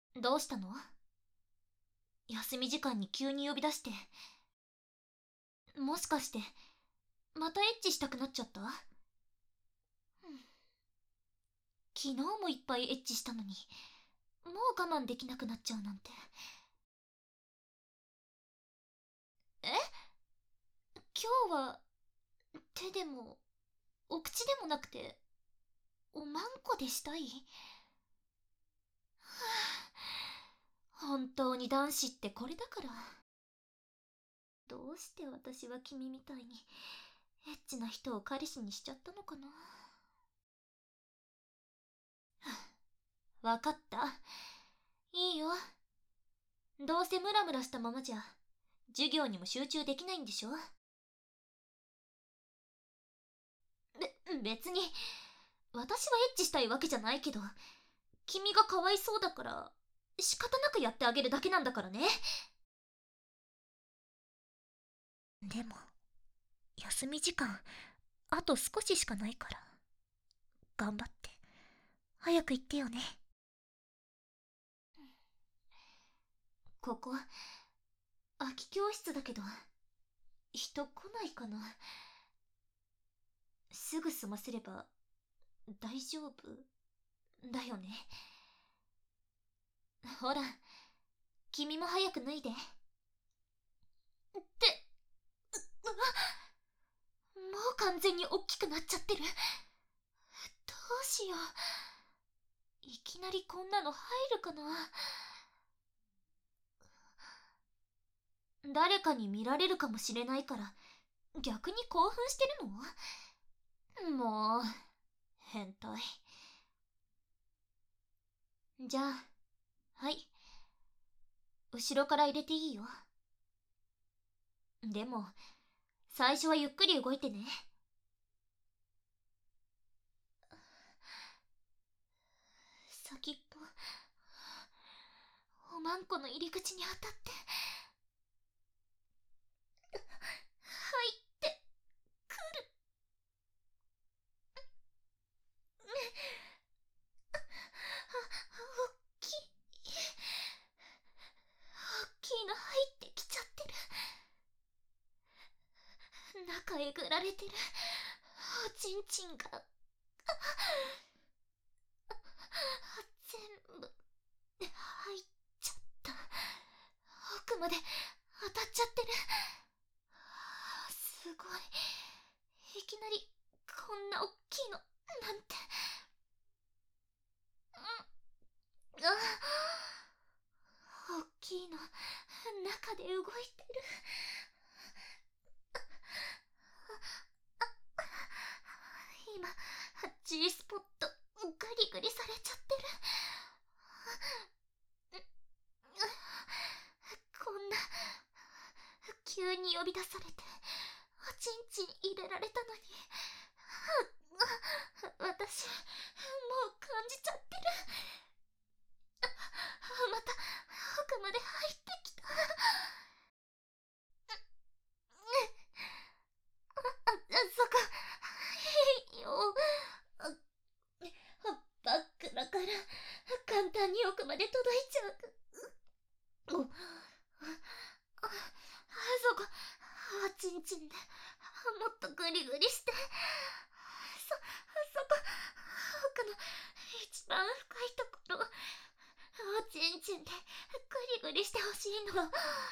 どうしたの？休み時間に急に呼び出して。もしかしてまたエッチしたくなっちゃった？昨日もいっぱいエッチしたのに、もう我慢できなくなっちゃうなんて。え、今日は手でもお口でもなくておまんこでしたい？本当に男子ってこれだから。どうして私は君みたいにエッチな人を彼氏にしちゃったのかな。わかった。いいよ。どうせムラムラしたままじゃ授業にも集中できないんでしょ。別に私はエッチしたいわけじゃないけど、君がかわいそうだから仕方なくやってあげるだけなんだからね。でも休み時間あと少ししかないから、頑張って早く行ってよね。ここ空き教室だけど人来ないかな。すぐ済ませれば大丈夫だよね。ほら、君も早く脱いで。ってもう完全に大きくなっちゃってる。どうしよう。いきなりこんなの入るかな。誰かに見られるかもしれないから逆に興奮してるの？もう変態。じゃあ、はい、後ろから入れていいよ。でも最初はゆっくり動いてね。先っぽおまんこの入り口に当たって入ってくる。おっきいの入ってきちゃってる。中えぐられてるおちんちんが全部入っちゃった。奥まで当たっちゃってる。すごい、いきなりこんなおっきいのなんて。おっきいの中で動いてる。今 G スポットグリグリされちゃってる。こんな急に呼び出されておちんちん入れられたのに、私もう感じちゃってる。また奥まで入ってきた。そこいいよ。バックだから簡単に奥まで届いちゃう。そこおちんちんでもっとグリグリして。そこ奥の一番深いところおちんちんでグリグリしてほしいの。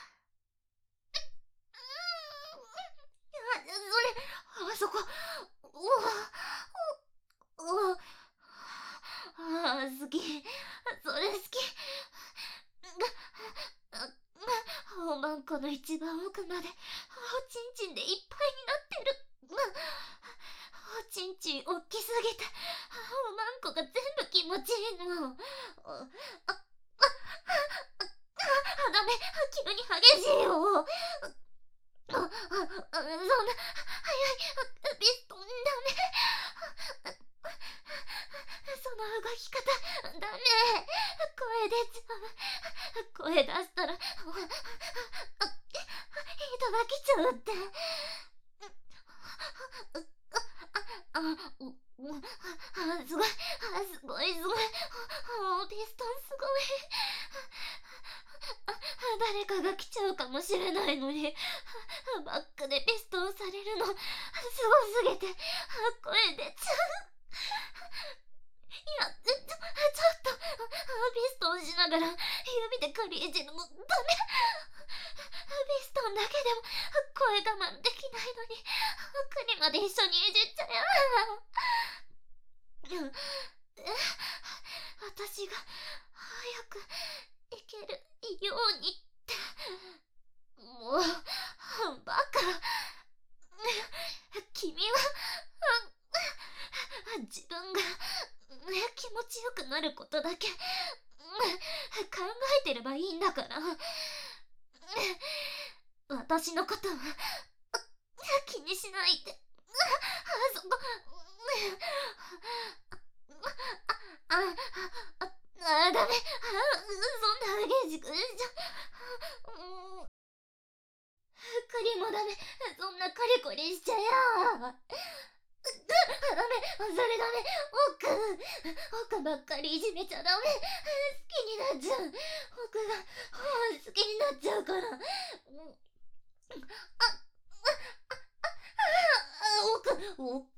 それあそこお好き、それ好き。おまんこの一番奥までおちんちんでいっぱいになってる。おちんちんおっきすぎておまんこが全部気持ちいいの。ダメ、急に激しいよ。そんな早いピストンダメ。その動き方ダメ。声出ちゃう。声出したらいただきちゃうって。すごいすごいすごい。ピストンすごい。 誰かが来ちゃうかもしれないのに、バックでピストンされるのすごすぎて声出ちゃう。いや、ちょっとピストンしながら指で借りいじるのダメ。ピストンだけでも声我慢できないのに、国まで一緒にいじっちゃう。私が早く行けるようにって。もうバカ。君は自分が気持ちよくなることだけ考えてればいいんだから。私のことは気にしないで。そこ。ダメ。そんな激しくしちゃ。栗もダメ。そんなカリコリしちゃや。ダメ。それダメ。奥ばっかりいじめちゃダメ。好きになっちゃう。奥が好きになっちゃうから。奥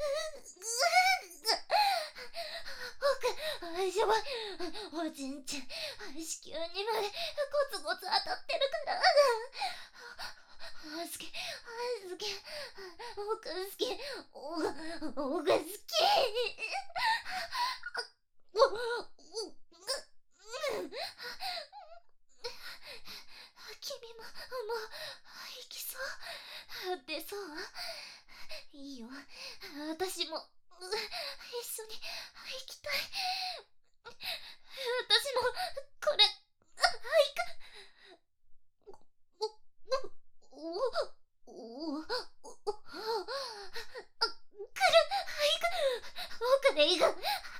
しょぼい。おちんちん子宮にまでコツコツ当たってるから。好き。奥好き。奥好き。君ももう行きそう。出そう。いいよ、私も一緒に行きたい。私もこれ奥で行く。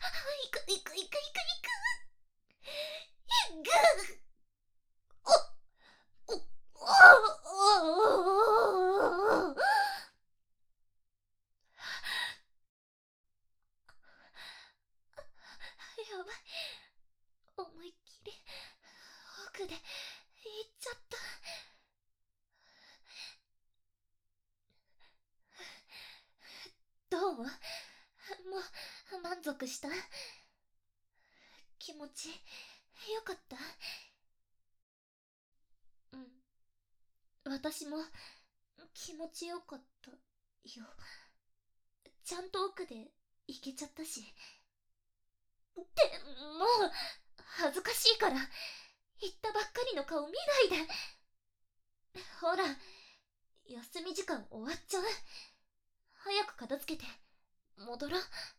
やばい、思いっきり奥で行っちゃった。どう？もう満足した？気持ちよかった？うん、私も気持ちよかったよ。ちゃんと奥で行けちゃったし。ってもう恥ずかしいから言ったばっかりの顔見ないで。ほら、休み時間終わっちゃう。早く片付けて戻ろう。